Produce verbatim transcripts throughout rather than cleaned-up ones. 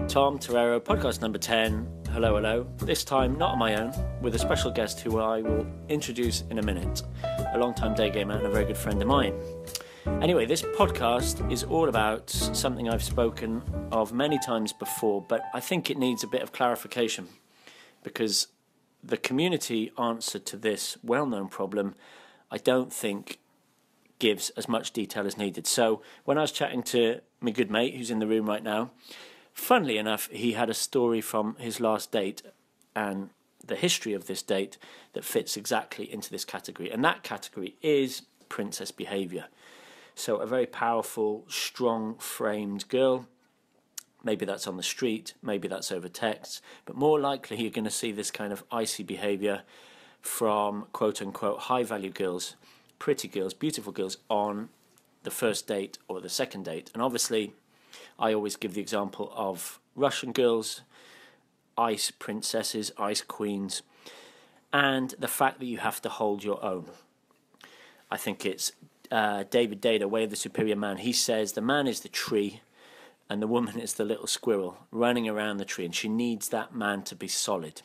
Tom Torero, podcast number ten. Hello, hello. This time not on my own, with a special guest who I will introduce in a minute. A long-time day gamer and a very good friend of mine. Anyway, this podcast is all about something I've spoken of many times before, but I think it needs a bit of clarification because the community answer to this well-known problem, I don't think gives as much detail as needed. So when I was chatting to my good mate, who's in the room right now, funnily enough, he had a story from his last date and the history of this date that fits exactly into this category. And that category is princess behaviour. So a very powerful, strong-framed girl. Maybe that's on the street, maybe that's over text, but more likely you're going to see this kind of icy behaviour from quote-unquote high-value girls, pretty girls, beautiful girls on the first date or the second date. And obviously, I always give the example of Russian girls, ice princesses, ice queens, and the fact that you have to hold your own. I think it's uh, David Data, Way of the Superior Man. He says the man is the tree and the woman is the little squirrel running around the tree, and she needs that man to be solid.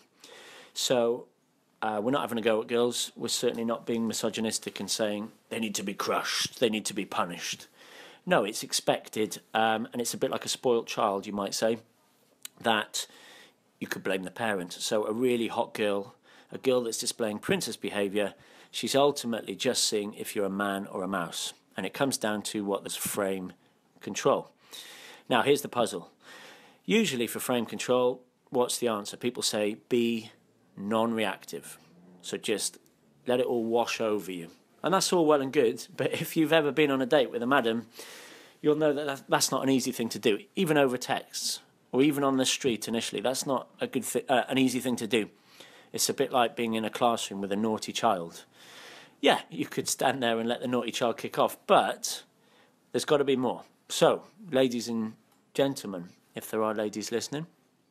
So uh, we're not having a go at girls. We're certainly not being misogynistic and saying they need to be crushed, they need to be punished. No, it's expected, um, and it's a bit like a spoilt child, you might say, that you could blame the parent. So a really hot girl, a girl that's displaying princess behaviour, she's ultimately just seeing if you're a man or a mouse. And it comes down to what there's frame control. Now, here's the puzzle. Usually for frame control, what's the answer? People say be non-reactive. So just let it all wash over you. And that's all well and good, but if you've ever been on a date with a madam, you'll know that that's not an easy thing to do, even over texts or even on the street initially. That's not a good thi- uh, an easy thing to do. It's a bit like being in a classroom with a naughty child. Yeah, you could stand there and let the naughty child kick off, but there's got to be more. So, ladies and gentlemen, if there are ladies listening,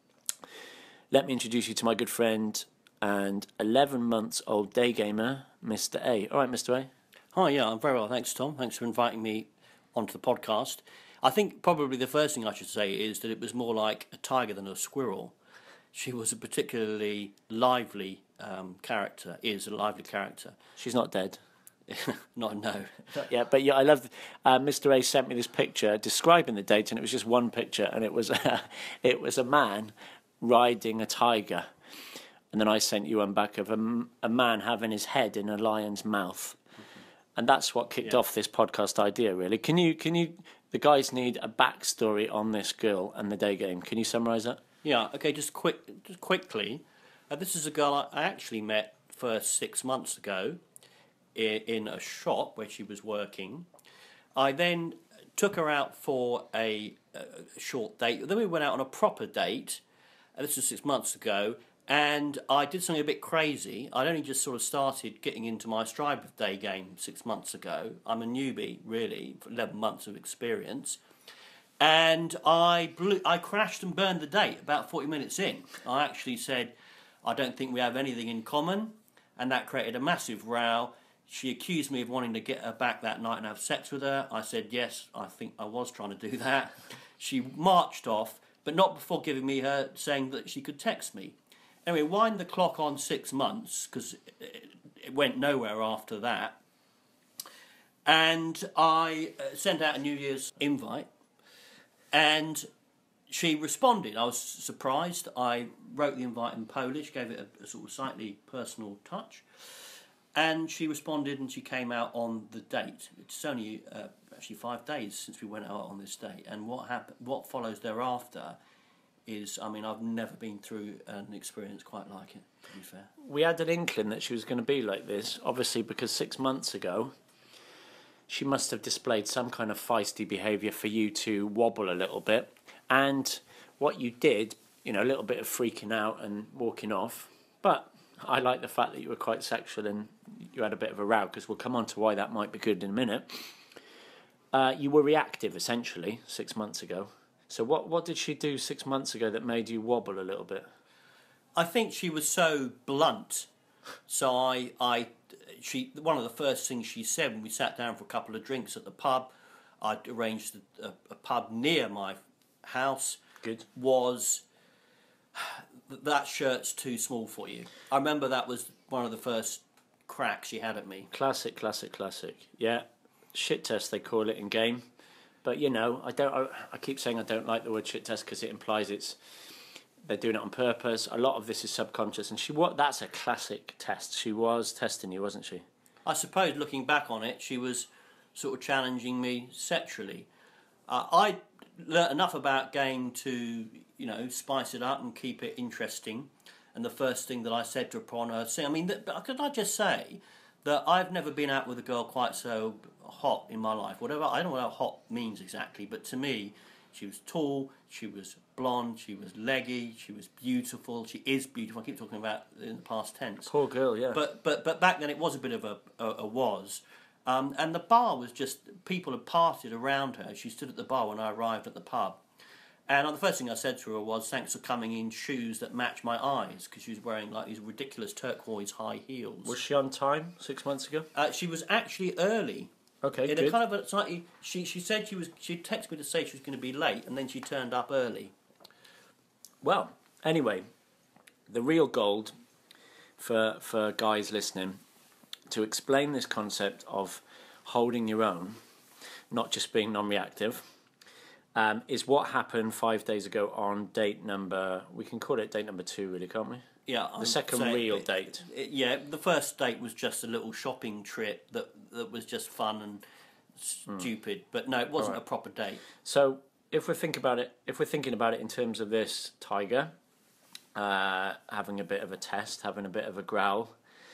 let me introduce you to my good friend and eleven months old day gamer, Mister A. All right, Mister A. Hi, yeah, I'm very well. Thanks, Tom. Thanks for inviting me onto the podcast. I think probably the first thing I should say is that it was more like a tiger than a squirrel. She was a particularly lively um, character, is a lively character. She's not dead. Not no. Yeah, but yeah, I love. Uh, Mister A sent me this picture describing the date, and it was just one picture, and it was uh, it was a man riding a tiger, and then I sent you one back of a, a man having his head in a lion's mouth, and that's what kicked yeah. off this podcast idea. Really, can you can you? The guys need a backstory on this girl and the day game. Can you summarise that? Yeah. Okay. Just quick, just quickly. Uh, this is a girl I actually met first six months ago in a shop where she was working. I then took her out for a, a short date. Then we went out on a proper date. And this was six months ago. And I did something a bit crazy. I'd only just sort of started getting into my stride with day game six months ago. I'm a newbie, really, for eleven months of experience. And I blew, I crashed and burned the date about forty minutes in. I actually said, I don't think we have anything in common. And that created a massive row. She accused me of wanting to get her back that night and have sex with her. I said, yes, I think I was trying to do that. She marched off, but not before giving me her saying that she could text me. Anyway, wind the clock on six months, because it went nowhere after that. And I sent out a New Year's invite, and she responded. I was surprised. I wrote the invite in Polish, gave it a, a sort of slightly personal touch. And she responded and she came out on the date. It's only uh, actually five days since we went out on this date. And what happened, what follows thereafter is, I mean, I've never been through an experience quite like it, to be fair. We had an inkling that she was going to be like this, obviously because six months ago, she must have displayed some kind of feisty behaviour for you to wobble a little bit. And what you did, you know, a little bit of freaking out and walking off. But I like the fact that you were quite sexual and you had a bit of a row, because we'll come on to why that might be good in a minute. Uh, you were reactive, essentially, six months ago. So what, what did she do six months ago that made you wobble a little bit? I think she was so blunt. So I, I, she, one of the first things she said when we sat down for a couple of drinks at the pub, I'd arranged a, a, a pub near my house. Good. was that shirt's too small for you. I remember that was one of the first cracks she had at me. Classic, classic, classic. Yeah, shit test they call it in game. But you know, I don't. I, I keep saying I don't like the word shit test because it implies it's they're doing it on purpose. A lot of this is subconscious, and she what that's a classic test. She was testing you, wasn't she? I suppose looking back on it, she was sort of challenging me sexually. Uh, I learnt enough about game to, you know, spice it up and keep it interesting. And the first thing that I said to her upon her saying, I mean, th- could I just say that I've never been out with a girl quite so hot in my life. Whatever, I don't know what hot means exactly, but to me, she was tall, she was blonde, she was leggy, she was beautiful. She is beautiful. I keep talking about in the past tense. Poor girl, yeah. But but but back then it was a bit of a a, a was. Um, and the bar was just, people had parted around her. She stood at the bar when I arrived at the pub. And the first thing I said to her was, thanks for coming in shoes that match my eyes, because she was wearing like these ridiculous turquoise high heels. Was she on time six months ago? Uh, she was actually early. Okay, In good. a kind of a slightly, she, she said she was, she texted me to say she was going to be late, and then she turned up early. Well, anyway, the real gold for for guys listening, to explain this concept of holding your own, not just being non-reactive, um, is what happened five days ago on date number, we can call it date number two really, can't we? Yeah, The I'm second saying real it- date. it- yeah, the first date was just a little shopping trip that, that was just fun and stupid, but no, it wasn't Alright. a proper date. So if we think about it, if we're thinking about it in terms of this tiger, uh, having a bit of a test, having a bit of a growl,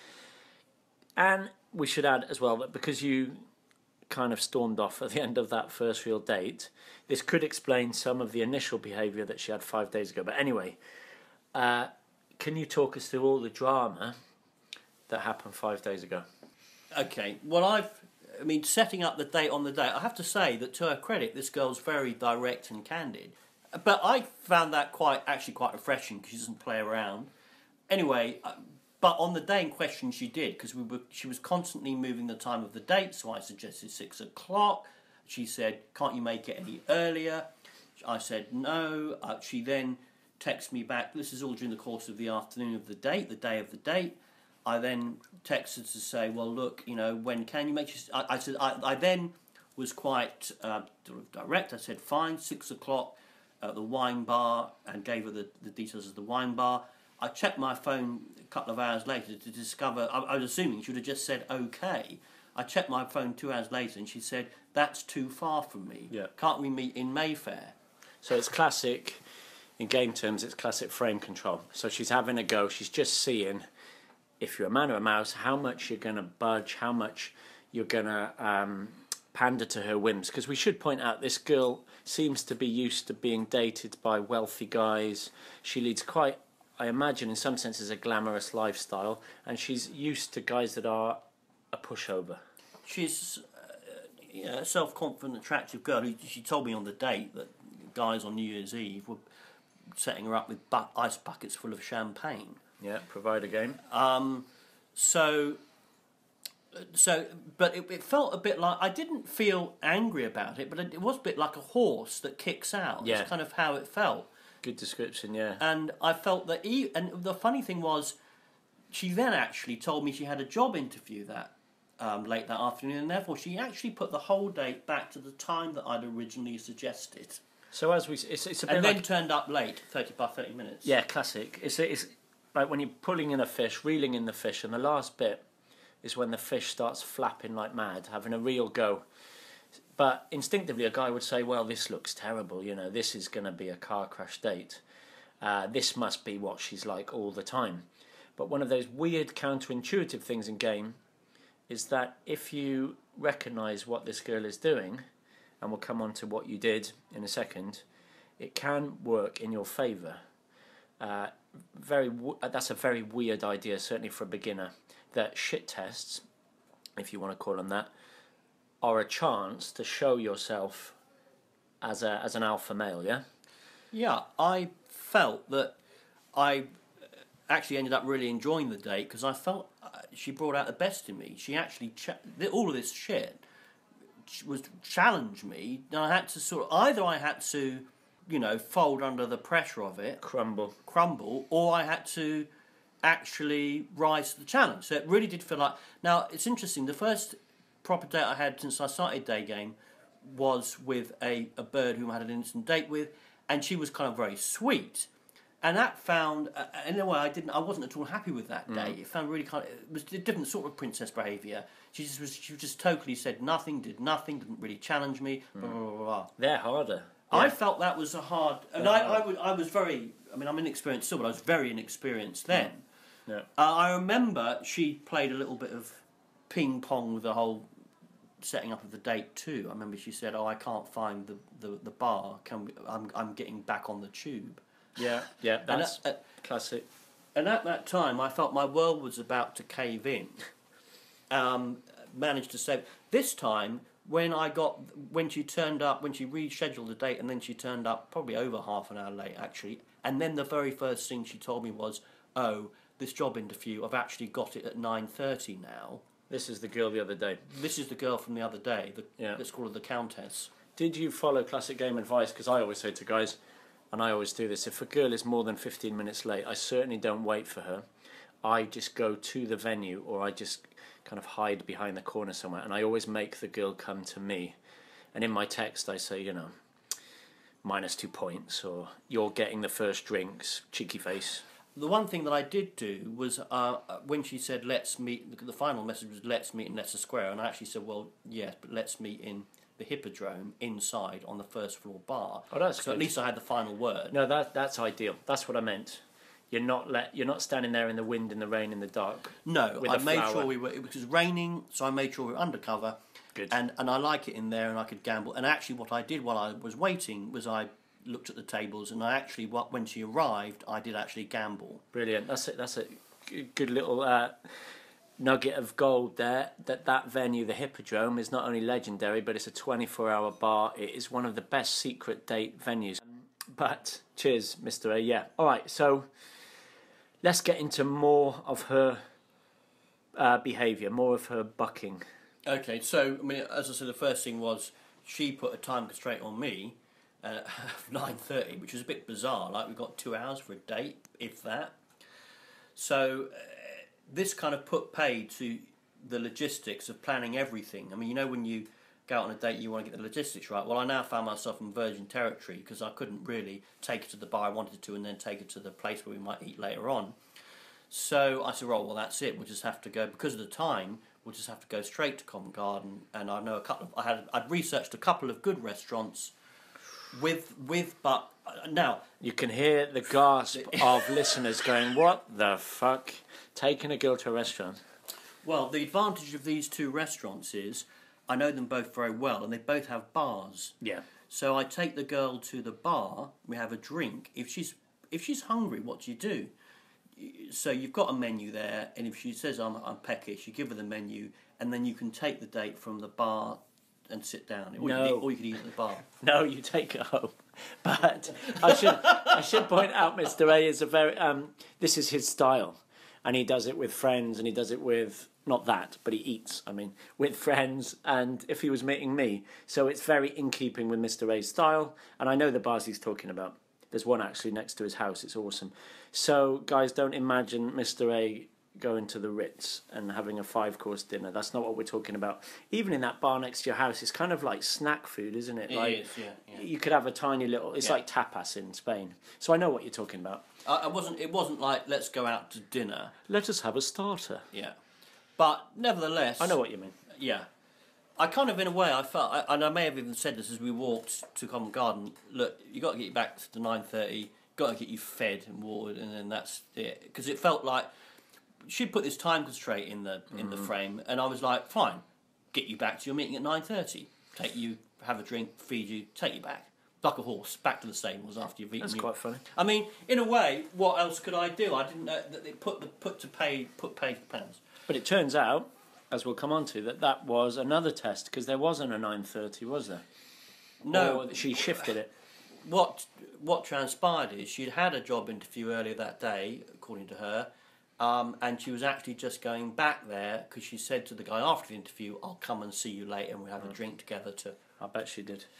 and we should add as well that because you kind of stormed off at the end of that first real date, this could explain some of the initial behaviour that she had five days ago. But anyway, uh, can you talk us through all the drama that happened five days ago? Okay, well, I've, I mean, setting up the date on the date, I have to say that to her credit, this girl's very direct and candid. But I found that quite, actually quite refreshing because she doesn't play around. Anyway, uh, but on the day in question she did, because we were, she was constantly moving the time of the date, so I suggested six o'clock. She said, can't you make it any earlier? I said no. Uh, she then texted me back, this is all during the course of the afternoon of the date, the day of the date. I then texted to say, well, look, you know, when can you make it? I, I said, I, I then was quite uh, sort of direct. I said, fine, six o'clock at the wine bar, and gave her the, the details of the wine bar. I checked my phone a couple of hours later to discover, I, I was assuming she would have just said okay. I checked my phone two hours later and she said, that's too far from me. Yeah. Can't we meet in Mayfair? So it's classic, in game terms, it's classic frame control. So she's having a go, she's just seeing, if you're a man or a mouse, how much you're going to budge, how much you're going to um, pander to her whims. Because we should point out, this girl seems to be used to being dated by wealthy guys. She leads quite, I imagine, in some senses, a glamorous lifestyle. And she's used to guys that are a pushover. She's uh, you know, a self-confident, attractive girl. Who, she told me on the date that guys on New Year's Eve were setting her up with bu- ice buckets full of champagne. Yeah, provide a game. Um, so, so, but it, it felt a bit like, I didn't feel angry about it, but it, it was a bit like a horse that kicks out. Yeah. It's kind of how it felt. Good description, yeah. And I felt that, e- and the funny thing was, she then actually told me she had a job interview that um, late that afternoon, and therefore she actually put the whole date back to the time that I'd originally suggested. So as we, it's, it's a bit And like... then turned up late, thirty by thirty minutes. Yeah, classic. It's it's like when you're pulling in a fish, reeling in the fish, and the last bit is when the fish starts flapping like mad, having a real go. But instinctively, a guy would say, well, this looks terrible, you know, this is going to be a car crash date. Uh, this must be what she's like all the time. But one of those weird counterintuitive things in game is that if you recognise what this girl is doing, and we'll come on to what you did in a second, it can work in your favour. Uh, very w- that's a very weird idea, certainly for a beginner, that shit tests, if you want to call them that, are a chance to show yourself as a as an alpha male, yeah? Yeah, I felt that I actually ended up really enjoying the date because I felt uh, she brought out the best in me. She actually, cha- all of this shit was challenge me, and I had to sort of, either I had to you know, fold under the pressure of it, Crumble. crumble, or I had to actually rise to the challenge. So it really did feel like. Now it's interesting. The first proper date I had since I started day game was with a, a bird whom I had an instant date with, and she was kind of very sweet. And that found, uh, in a way, I didn't, I wasn't at all happy with that day. Mm. It found really kind of, it was a different sort of princess behaviour. She just was, she just totally said nothing, did nothing, didn't really challenge me. Mm. Blah, blah, blah, blah. They're harder. I Yeah. felt that was a hard, and I, I, was, I was very, I mean, I'm inexperienced still, but I was very inexperienced then. Mm. Yeah. Uh, I remember she played a little bit of ping pong with the whole setting up of the date too. I remember she said, "Oh, I can't find the, the, the bar. Can we, I'm I'm getting back on the tube." Yeah, yeah, that's and at, classic. And at that time, I felt my world was about to cave in. Um, managed to save. This time, when I got when she turned up, when she rescheduled the date, and then she turned up probably over half an hour late actually. And then the very first thing she told me was, "Oh, this job interview, I've actually got it at nine thirty now." This is the girl the other day. This is the girl from the other day. The, yeah. Let's call her the Countess. Did you follow classic game advice? Because I always say to guys, and I always do this, if a girl is more than fifteen minutes late, I certainly don't wait for her. I just go to the venue, or I just kind of hide behind the corner somewhere, and I always make the girl come to me. And in my text I say, you know, minus two points, or you're getting the first drinks, cheeky face. The one thing that I did do was uh, when she said, "Let's meet," the final message was, "Let's meet in Leicester Square," and I actually said, "Well, yes, but let's meet in the Hippodrome inside on the first floor bar." Oh, that's so good. At least I had the final word. No, that that's ideal. That's what I meant. You're not let you're not standing there in the wind, in the rain, in the dark. No, with I a made flower. sure we were. It was raining, so I made sure we were undercover. Good. And and I like it in there, and I could gamble. And actually, what I did while I was waiting was I looked at the tables, and I actually, what when she arrived, I did actually gamble. Brilliant. That's it. That's a good little uh, nugget of gold there. That that venue, the Hippodrome, is not only legendary, but it's a twenty-four hour bar. It is one of the best secret date venues. But cheers, Mister A. Yeah. All right. So let's get into more of her uh, behaviour, more of her bucking. Okay. So I mean, as I said, the first thing was she put a time constraint on me. Uh, nine thirty, which was a bit bizarre. Like, we've got two hours for a date, if that. So uh, this kind of put paid to the logistics of planning everything. I mean, you know, when you go out on a date, you want to get the logistics right. Well, I now found myself in virgin territory because I couldn't really take her to the bar I wanted to and then take her to the place where we might eat later on. So I said, well, well, that's it. We'll just have to go, because of the time, we'll just have to go straight to Covent Garden. And I know a couple of, I had, I'd researched a couple of good restaurants with, with, but uh, now. You can hear the gasp of listeners going, what the fuck? Taking a girl to a restaurant. Well, the advantage of these two restaurants is I know them both very well, and they both have bars. Yeah. So I take the girl to the bar, we have a drink. If she's if she's hungry, what do you do? So you've got a menu there, and if she says I'm, I'm peckish, you give her the menu, and then you can take the date from the bar and sit down. Or, no. you, can eat, or you can eat at the bar. No, you take her home. But I should I should point out, Mister A is a very um. This is his style, and he does it with friends, and he does it with. Not that, but he eats, I mean, with friends, and if he was meeting me. So it's very in keeping with Mister A's style, and I know the bars he's talking about. There's one actually next to his house, it's awesome. So, guys, don't imagine Mister A going to the Ritz and having a five-course dinner. That's not what we're talking about. Even in that bar next to your house, it's kind of like snack food, isn't it? It like, is, yeah, yeah. You could have a tiny little, it's yeah. like tapas in Spain. So I know what you're talking about. I, I wasn't. It wasn't like, let's go out to dinner. Let us have a starter. Yeah. But nevertheless, I know what you mean. Yeah, I kind of, in a way, I felt, I, and I may have even said this as we walked to Covent Garden. Look, you got to get you back to nine thirty. Got to get you fed and watered, and then that's it. Because it felt like she put this time constraint in the in mm-hmm. the frame, and I was like, fine, get you back to your meeting at nine thirty. Take you, have a drink, feed you, take you back. Like a horse, back to the stables after you've eaten. That's you. quite funny. I mean, in a way, what else could I do? I didn't know that they put the put to pay put paid pounds. But it turns out, as we'll come on to, that that was another test, because there wasn't a nine thirty, was there? No. Or she shifted it. What what transpired is she'd had a job interview earlier that day, according to her, um, and she was actually just going back there because she said to the guy after the interview, I'll come and see you later and we'll have mm. a drink together to... I bet she did.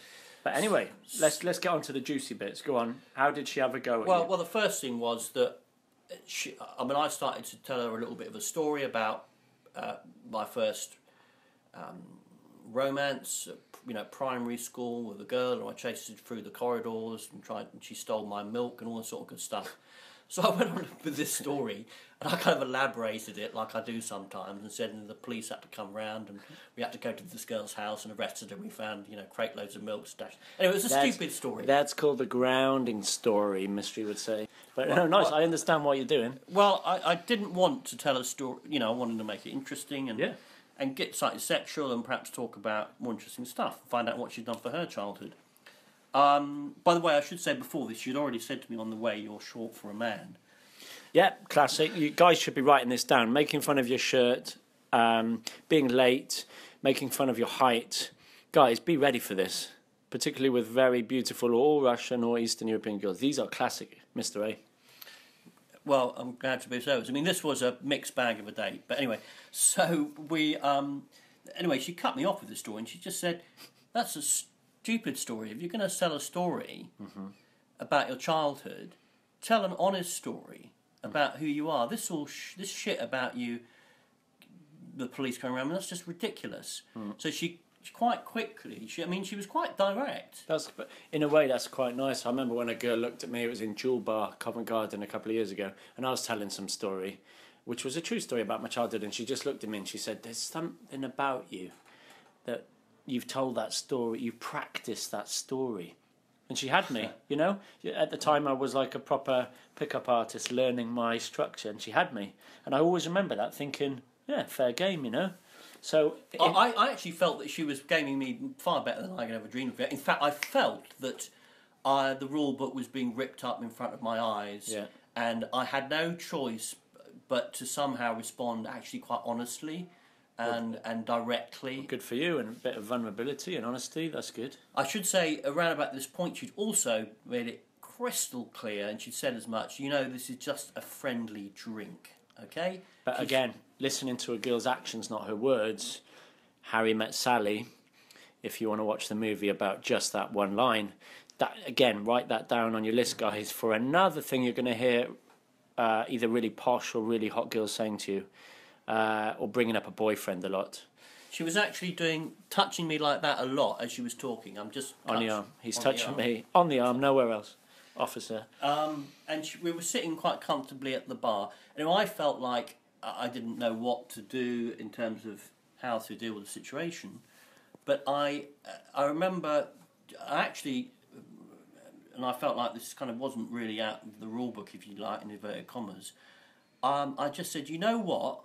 But anyway, let's let's get on to the juicy bits. Go on. How did she have a go at Well, you? well, the first thing was that she. I mean, I started to tell her a little bit of a story about uh, my first um, romance. You know, primary school with a girl, and I chased her through the corridors and tried. And she stole my milk and all that sort of good stuff. So I went on with this story, and I kind of elaborated it like I do sometimes, and said and the police had to come round, and we had to go to this girl's house and arrested her. We found, you know, crate loads of milk stashed. Anyway, it was a That's- stupid story. That's called the grounding story, Mystery would say. But no, nice. well- I understand what you're doing. Well, I, I didn't want to tell a story. You know, I wanted to make it interesting and Yeah. and get slightly sexual and perhaps talk about more interesting stuff. Find out what she'd done for her childhood. Um, by the way, I should say before this, you'd already said to me on the way, you're short for a man. Yeah, classic. You guys should be writing this down. Making fun of your shirt, um, being late, making fun of your height. Guys, be ready for this. Particularly with very beautiful or Russian or Eastern European girls. These are classic, Mister A. Well, I'm glad to be so. I mean, this was a mixed bag of a date. But anyway, so we... Um, anyway, she cut me off with the story and she just said, that's a stupid story. If you're going to sell a story mm-hmm. about your childhood, tell an honest story about who you are. This all sh- this shit about you, the police coming around, that's just ridiculous. Mm. So she, she quite quickly, she, I mean, she was quite direct. That's in a way that's quite nice. I remember when a girl looked at me. It was in Jewel Bar, Covent Garden, a couple of years ago, and I was telling some story, which was a true story about my childhood. And she just looked at me and she said, "There's something about you that you've told that story. You've practiced that story." And she had me, you know. At the time, I was like a proper pickup artist learning my structure, and she had me. And I always remember that, thinking, yeah, fair game, you know. So it, I, I actually felt that she was gaming me far better than I could ever dream of. In fact, I felt that I, the rule book was being ripped up in front of my eyes, yeah. and I had no choice but to somehow respond actually quite honestly. And well, and directly. Good for you, and a bit of vulnerability and honesty, that's good. I should say, around about this point, she'd also made it crystal clear, and she'd said as much, you know, this is just a friendly drink, okay? But She's... again, listening to a girl's actions, not her words, Harry Met Sally, if you want to watch the movie about just that one line, that again, write that down on your list, guys, for another thing you're going to hear uh, either really posh or really hot girls saying to you. Uh, or bringing up a boyfriend a lot. She was actually doing touching me like that a lot as she was talking. I'm just on the arm. He's touching me on the arm, nowhere else, officer. Um, and she, we were sitting quite comfortably at the bar, and I felt like I didn't know what to do in terms of how to deal with the situation. But I, I remember actually, and I felt like this kind of wasn't really out of the rule book, if you like, in inverted commas. Um, I just said, you know what?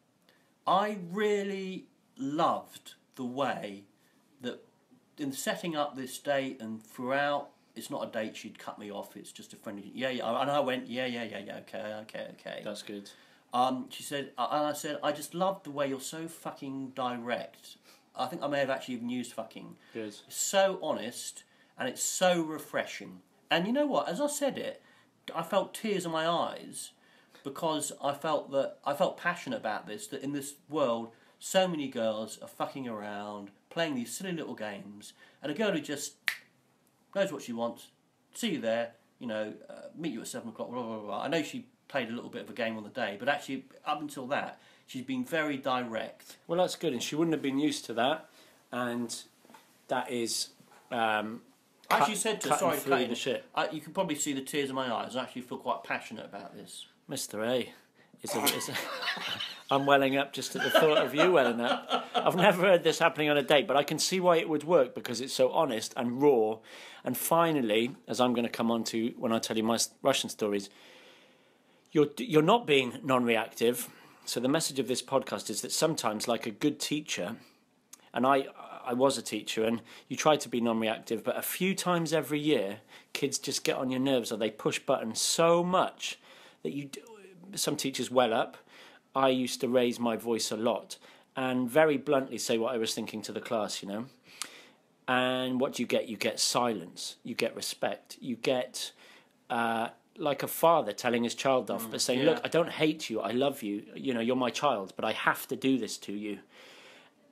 I really loved the way that in setting up this date and throughout, it's not a date, she'd cut me off, it's just a friendly, yeah, yeah, and I went, yeah, yeah, yeah, yeah, okay, okay, okay. That's good. Um, she said, and I said, I just love the way you're so fucking direct. I think I may have actually even used fucking. Good. It's so honest, and it's so refreshing. And you know what, as I said it, I felt tears in my eyes, because I felt that I felt passionate about this, that in this world so many girls are fucking around, playing these silly little games, and a girl who just knows what she wants, see you there, you know, uh, meet you at seven o'clock, blah, blah, blah. I know she played a little bit of a game on the day, but actually up until that, she's been very direct. Well, that's good, and she wouldn't have been used to that, and that is... Um, I actually said to her, sorry, through the shit. I, you can probably see the tears in my eyes. I actually feel quite passionate about this. Mister A, is a, is a, I'm welling up just at the thought of you welling up. I've never heard this happening on a date, but I can see why it would work because it's so honest and raw. And finally, as I'm going to come on to when I tell you my Russian stories, you're you're not being non-reactive. So the message of this podcast is that sometimes, like a good teacher, and I I was a teacher, and you try to be non-reactive, but a few times every year, kids just get on your nerves or they push buttons so much that you do, some teachers well up. I used to raise my voice a lot and very bluntly say what I was thinking to the class, you know. And what do you get? You get silence. You get respect. You get uh, like a father telling his child off, mm, but saying, yeah. look, I don't hate you. I love you. You know, you're my child, but I have to do this to you.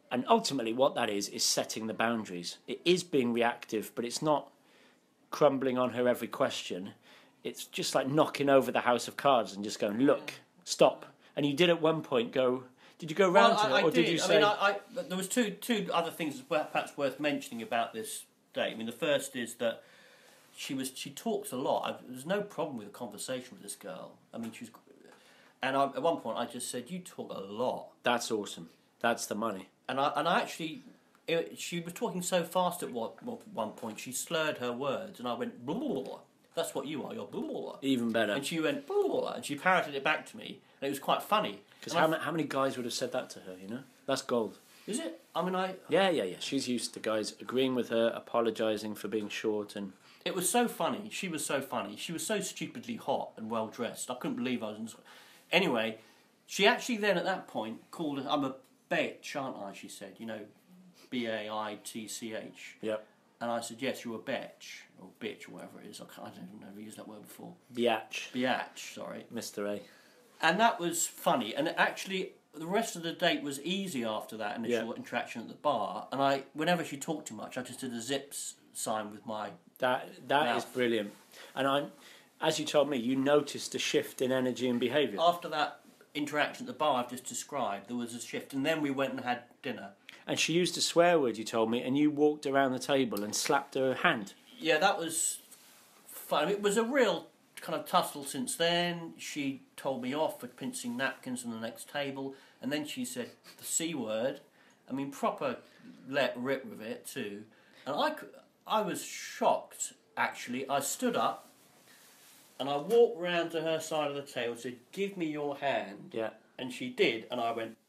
and ultimately what that is is setting the boundaries. It is being reactive, but it's not crumbling on her every question. It's just like knocking over the house of cards and just going, look, stop. And you did at one point go, did you go round well, to I, her, or I did. did you I say... mean, I, I, there was two two other things perhaps worth mentioning about this date. I mean, the first is that she was she talks a lot. I, there's no problem with a conversation with this girl. I mean, she was... And I, at one point I just said, you talk a lot. That's awesome. That's the money. And I, and I actually... It, she was talking so fast at one, one point, she slurred her words, and I went, blah, blah, blah. That's what you are, you're blah, blah, blah. Even better. And she went, blah, blah, blah, and she parroted it back to me, and it was quite funny. Because how, ma- how many guys would have said that to her, you know? That's gold. Is it? I mean, I... Yeah, yeah, yeah. She's used to guys agreeing with her, apologising for being short, and... It was so funny. She was so funny. She was so stupidly hot and well-dressed. I couldn't believe I was in... Anyway, she actually then, at that point, called her... I'm a bitch, aren't I, she said. You know, B A I T C H. Yep. And I said, yes, you're a bitch. Or bitch, or whatever it is. I, can't, I don't even know if I used that word before. Biatch. Biatch, sorry. Mister A. And that was funny. And actually, the rest of the date was easy after that initial Yeah. interaction at the bar. And I, whenever she talked too much, I just did a zips sign with my... That that Mouth. is brilliant. And I'm, as you told me, you noticed a shift in energy and behaviour. After that interaction at the bar I've just described, there was a shift. And then we went and had dinner. And she used a swear word, you told me, and you walked around the table and slapped her hand. Yeah, that was fun. It was a real kind of tussle since then. She told me off for pincing napkins on the next table, and then she said the C word. I mean, proper let rip with it too. And I, cou- I was shocked, actually. I stood up, and I walked round to her side of the table and said, give me your hand. Yeah. And she did, and I went...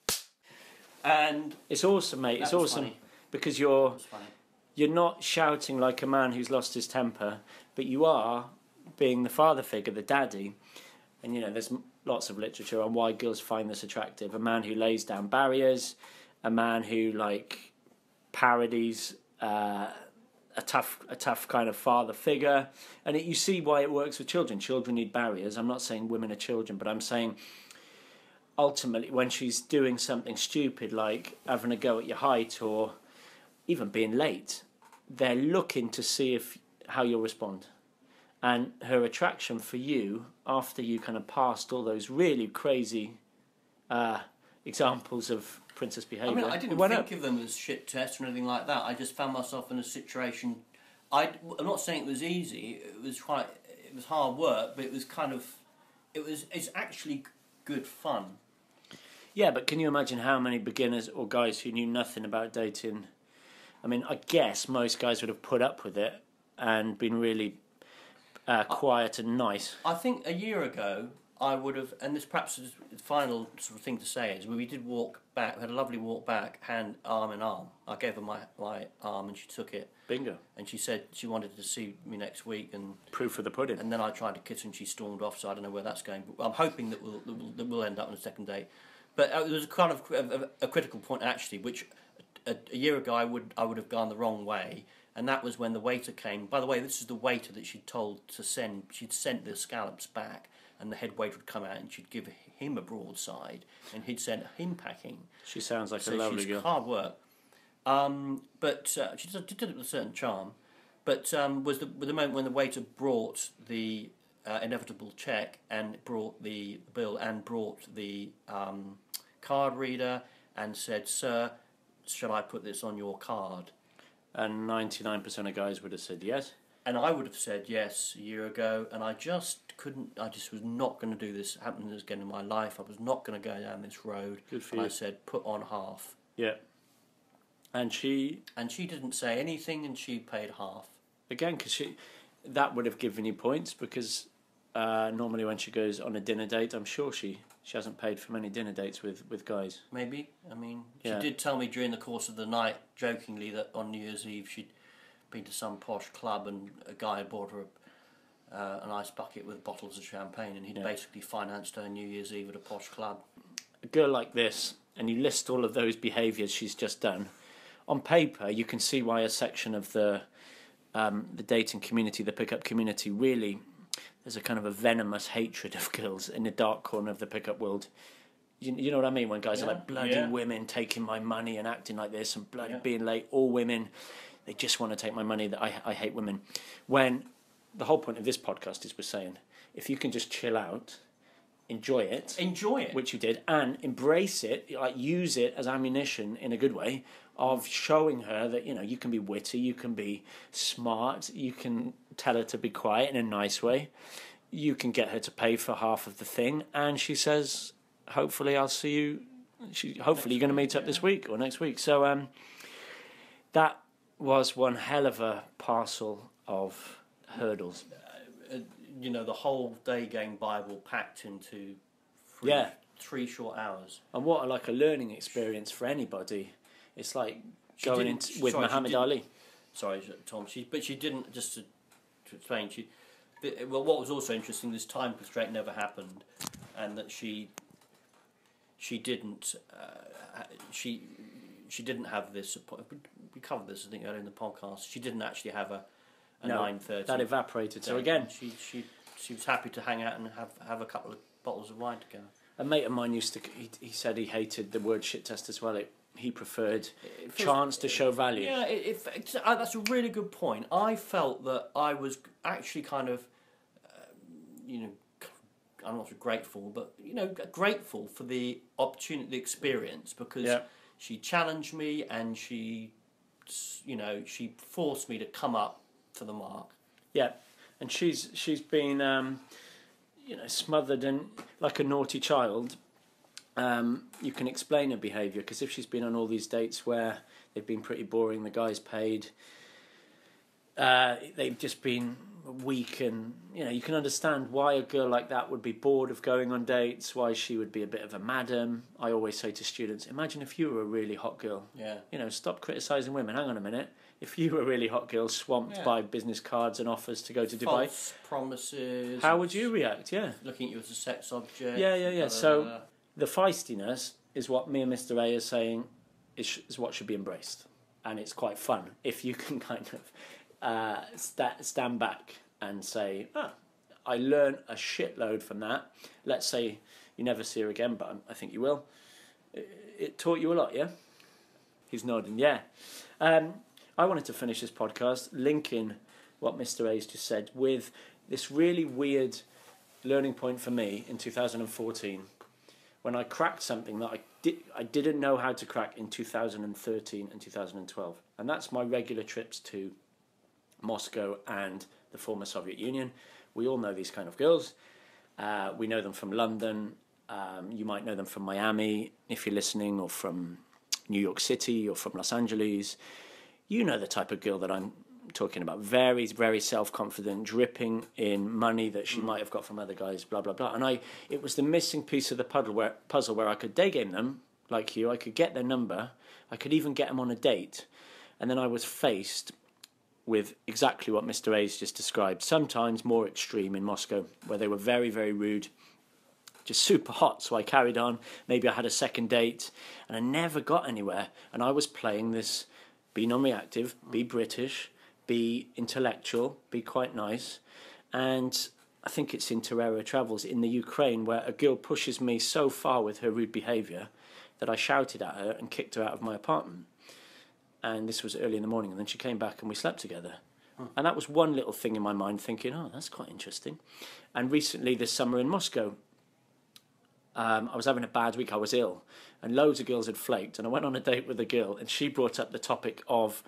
And It's awesome, mate. It's That was awesome. funny. Because you're... it was funny. You're not shouting like a man who's lost his temper, but you are being the father figure, the daddy. And, you know, there's m- lots of literature on why girls find this attractive. A man who lays down barriers, a man who, like, parodies uh, a tough a tough kind of father figure. And it, you see why it works with children. Children need barriers. I'm not saying women are children, but I'm saying ultimately when she's doing something stupid like having a go at your height or even being late, they're looking to see if how you'll respond. And her attraction for you, after you kind of passed all those really crazy uh, examples of princess behaviour, I mean, I it didn't went think up. of them as shit tests or anything like that. I just found myself in a situation. I, I'm not saying it was easy. It was quite. It was hard work, but it was kind of. It was. It's actually good fun. Yeah, but can you imagine how many beginners or guys who knew nothing about dating? I mean, I guess most guys would have put up with it and been really uh, quiet and nice. I think a year ago I would have, and this perhaps is the final sort of thing to say is we did walk back. We had a lovely walk back, hand arm in arm. I gave her my my arm and she took it. Bingo. And she said she wanted to see me next week, and Proof of the pudding. and then I tried to kiss her and she stormed off. So I don't know where that's going. But I'm hoping that we'll that we'll, that we'll end up on a second date. But uh, there was a kind of a, a critical point actually, which a, a year ago I would I would have gone the wrong way, and that was when the waiter came. By the way, this is the waiter that she'd told to send. She'd sent the scallops back, and the head waiter would come out and she'd give him a broadside, and he'd send him packing. She sounds like So a lovely she's girl. hard work, um, but uh, she did, did it with a certain charm. But um, was the, was the moment when the waiter brought the uh, inevitable check and brought the bill and brought the um, card reader and said, "Sir, shall I put this on your card?" And ninety-nine percent of guys would have said yes. And I would have said yes a year ago, and I just couldn't. I just was not going to do this happening again in my life. I was not going to go down this road. Good for and you. I said, "Put on half." Yeah. And she, And she didn't say anything, and she paid half. again, because she, that would have given you points because uh, normally when she goes on a dinner date, I'm sure she, she hasn't paid for many dinner dates with, with guys. Maybe. I mean, Yeah. she did tell me during the course of the night, jokingly, that on New Year's Eve she'd been to some posh club and a guy had bought her a, uh, an ice bucket with bottles of champagne, and he'd Yeah. basically financed her New Year's Eve at a posh club. A girl like this, and you list all of those behaviours she's just done, on paper you can see why a section of the um, the dating community, the pickup community, really, there's a kind of a venomous hatred of girls in the dark corner of the pickup world. You, you know what I mean? When guys Yeah, are like, bloody yeah. women taking my money and acting like this, and bloody Yeah. being late, all women, they just want to take my money. That I, I hate women. When the whole point of this podcast is we're saying, if you can just chill out, enjoy it, Enjoy it. which you did, and embrace it, like use it as ammunition in a good way of showing her that, you know, you can be witty, you can be smart, you can tell her to be quiet in a nice way, you can get her to pay for half of the thing, and she says, hopefully I'll see you, she, hopefully you're going to meet up this week or next week. So um, that was one hell of a parcel of hurdles. Uh, you know, the whole day game Bible packed into three, Yeah. three short hours. And what a, like a learning experience for anybody. It's like She going didn't- into with sorry, she Muhammad didn't- Ali. Sorry, Tom. She, but she didn't. Just to, to explain, she. the- Well, what was also interesting, this time constraint never happened, and that she. She didn't. Uh, she. She didn't have this. We covered this, I think, earlier in the podcast. She didn't actually have a. A No, nine thirty. That evaporated. So again, she she she was happy to hang out and have have a couple of bottles of wine together. a mate of mine used to. He, he said he hated the word shit test as well. It, he preferred It feels- chance to show value. Yeah, it, it, it's, uh, that's a really good point. I felt that I was actually kind of, uh, you know, I'm not grateful, but you know, grateful for the opportunity, the experience, because Yeah. she challenged me and she, you know, she forced me to come up to the mark. Yeah, and she's she's been, um, you know, smothered and like a naughty child. Um, you can explain her behaviour, because if she's been on all these dates where they've been pretty boring, the guy's paid, uh, they've just been weak, and you know you can understand why a girl like that would be bored of going on dates, why she would be a bit of a madam. I always say to students, imagine if you were a really hot girl. Yeah. You know, stop criticising women. Hang on a minute. If you were a really hot girl swamped Yeah. by business cards and offers to go to Dubai, False promises. how would you react? Yeah. Looking at you as a sex object. Yeah, yeah, yeah. blah, So- blah, blah. The feistiness is what me and Mister A is saying is, is what should be embraced. And it's quite fun if you can kind of uh, sta- stand back and say, ah, I learned a shitload from that. Let's say you never see her again, but I think you will. It, it taught you a lot, yeah? He's nodding, yeah. Um, I wanted to finish this podcast linking what Mister A's just said with this really weird learning point for me in two thousand fourteen, when I cracked something that I did I didn't know how to crack in two thousand thirteen and two thousand twelve, and that's my regular trips to Moscow and the former Soviet Union. We all know these kind of girls. Uh, we know them from London. Um, you might know them from Miami if you're listening, or from New York City, or from Los Angeles. You know the type of girl that I'm talking about. Very, very self-confident, dripping in money that she mm. might have got from other guys, blah, blah, blah. And I, it was the missing piece of the puzzle where, puzzle where I could day game them, like you. I could get their number. I could even get them on a date. And then I was faced with exactly what Mister A's just described, sometimes more extreme in Moscow, where they were very, very rude, just super hot. So I carried on. Maybe I had a second date, and I never got anywhere. And I was playing this, be non-reactive, be British, be intellectual, be quite nice. And I think it's in Terrera Travels in the Ukraine, where a girl pushes me so far with her rude behaviour that I shouted at her and kicked her out of my apartment. And this was early in the morning, and then she came back and we slept together. Hmm. And that was one little thing in my mind, thinking, oh, that's quite interesting. And recently, this summer in Moscow, um, I was having a bad week. I was ill, and loads of girls had flaked. And I went on a date with a girl, and she brought up the topic of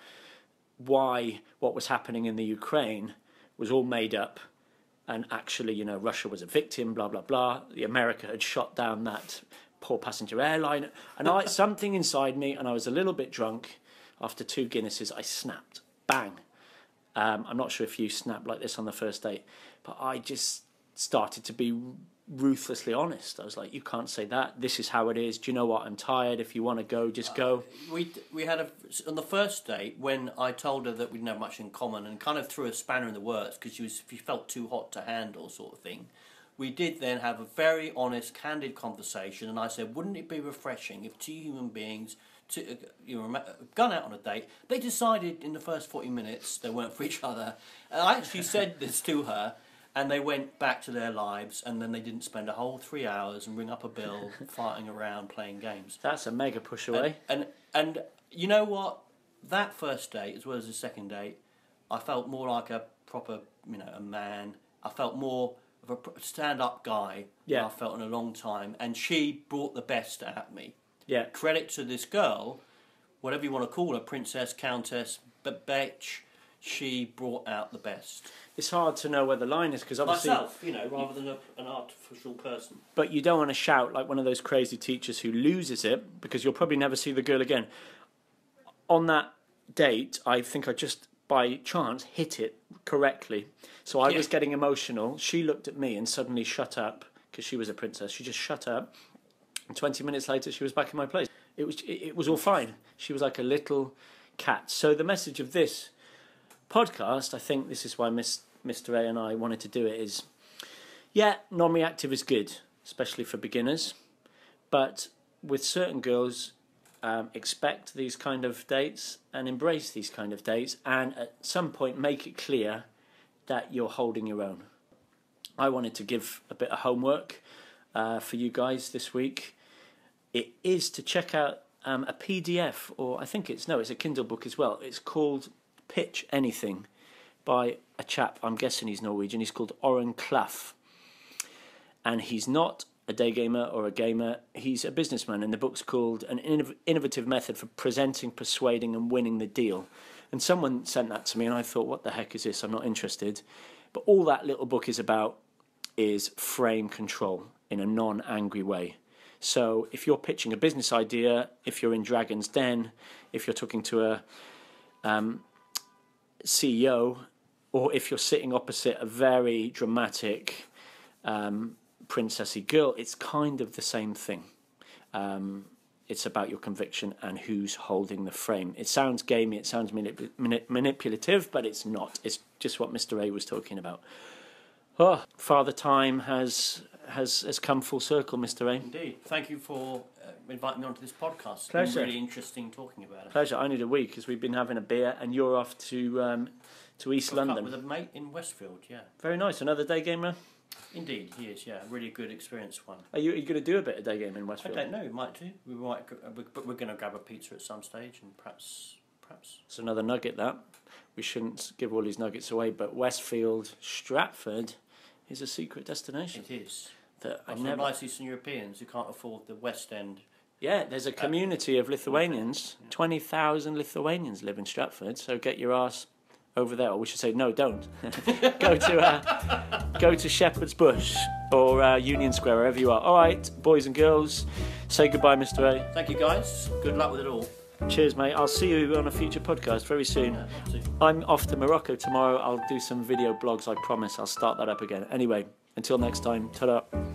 why what was happening in the Ukraine was all made up, and actually, you know, Russia was a victim, blah, blah, blah. The America had shot down that poor passenger airline. And I something inside me, and I was a little bit drunk. After two Guinnesses, I snapped. Bang. Um, I'm not sure if you snapped like this on the first date, but I just started to be ruthlessly honest. I was like, you can't say that. This is how it is. Do you know what? I'm tired. If you want to go, just go. Uh, we we had a on the first date when I told her that we didn't have much in common, and kind of threw a spanner in the works because she was she felt too hot to handle, sort of thing. We did then have a very honest, candid conversation, and I said, wouldn't it be refreshing if two human beings, to, you know, gone out on a date, they decided in the first forty minutes they weren't for each other. And I actually said this to her, and they went back to their lives, and then they didn't spend a whole three hours and ring up a bill, fighting around, playing games. That's a mega push away. And, and and you know what? That first date, as well as the second date, I felt more like a proper, you know, a man. I felt more of a pr- stand-up guy Yeah. than I felt in a long time, and she brought the best out of me. Yeah. Credit to this girl, whatever you want to call her, princess, countess, but bitch, she brought out the best. It's hard to know where the line is because obviously... Myself, you know, rather than a, an artificial person. But you don't want to shout like one of those crazy teachers who loses it because you'll probably never see the girl again. On that date, I think I just, by chance, hit it correctly. So I Yeah. was getting emotional. She looked at me and suddenly shut up because she was a princess. She just shut up. And twenty minutes later, she was back in my place. It was, it, it was all fine. She was like a little cat. So the message of this podcast, I think this is why Miss, Mister A and I wanted to do it, is, yeah, non-reactive is good, especially for beginners. But with certain girls, um, expect these kind of dates and embrace these kind of dates, and at some point make it clear that you're holding your own. I wanted to give a bit of homework uh, for you guys this week. It is to check out um, a P D F, or I think it's, no, it's a Kindle book as well. It's called Pitch Anything by a chap, I'm guessing he's Norwegian. He's called Oren Clough. And he's not a day gamer or a gamer. He's a businessman, and the book's called An Innov- Innovative Method for Presenting, Persuading and Winning the Deal. And someone sent that to me, and I thought, what the heck is this? I'm not interested. But all that little book is about is frame control in a non-angry way. So if you're pitching a business idea, if you're in Dragon's Den, if you're talking to a um, C E O, or if you're sitting opposite a very dramatic um, princessy girl, it's kind of the same thing. Um, it's about your conviction and who's holding the frame. It sounds gamey, it sounds manip- manip- manipulative, but it's not. It's just what Mister A was talking about. Oh, Father Time has has has come full circle, Mister A. Indeed. Thank you for uh, inviting me onto this podcast. It's Pleasure. been really interesting talking about it. Pleasure. I need a week because we've been having a beer, and you're off to um, to East Hooked up London. with a mate in Westfield, yeah. Very nice. Another day gamer. Indeed, he is, yeah. Really good experience one. Are you, are you going to do a bit of day gaming in I Westfield? don't know, we might do. We might, go, uh, we- but we're going to grab a pizza at some stage and perhaps, perhaps. It's another nugget that. We shouldn't give all these nuggets away, but Westfield, Stratford is a secret destination. It is. That I For never... nice Eastern Europeans who can't afford the West End. Yeah, there's a community of Lithuanians. twenty thousand Lithuanians live in Stratford, so get your ass over there. Or we should say, no, don't. go to uh, go to Shepherd's Bush or uh, Union Square, wherever you are. All right, boys and girls, say goodbye, Mister A. Thank you, guys. Good luck with it all. Cheers, mate. I'll see you on a future podcast very soon. Yeah, see you. I'm off to Morocco tomorrow. I'll do some video blogs, I promise. I'll start that up again. Anyway, until next time, ta-da.